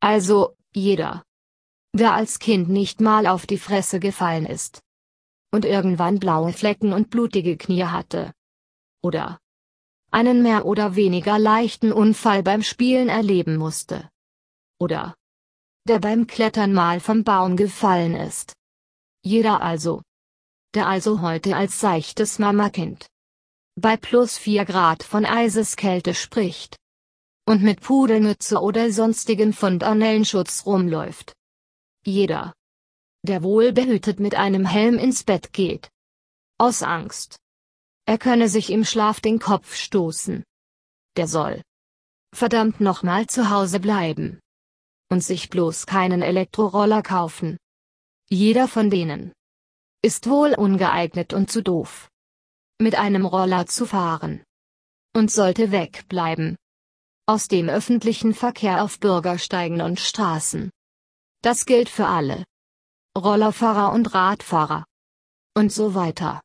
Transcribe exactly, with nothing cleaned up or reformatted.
Also, jeder. Wer als Kind nicht mal auf die Fresse gefallen ist. Und irgendwann blaue Flecken und blutige Knie hatte. Oder einen mehr oder weniger leichten Unfall beim Spielen erleben musste. Oder der beim Klettern mal vom Baum gefallen ist. Jeder also. Der also heute als seichtes Mamakind bei plus vier Grad von Eiseskälte spricht. Und mit Pudelmütze oder sonstigem Fontanellenschutz rumläuft. Jeder. Der wohlbehütet mit einem Helm ins Bett geht. Aus Angst. Er könne sich im Schlaf den Kopf stoßen. Der soll verdammt nochmal zu Hause bleiben. Und sich bloß keinen Elektroroller kaufen. Jeder von denen ist wohl ungeeignet und zu doof, mit einem Roller zu fahren. Und sollte wegbleiben aus dem öffentlichen Verkehr auf Bürgersteigen und Straßen. Das gilt für alle Rollerfahrer und Radfahrer. Und so weiter.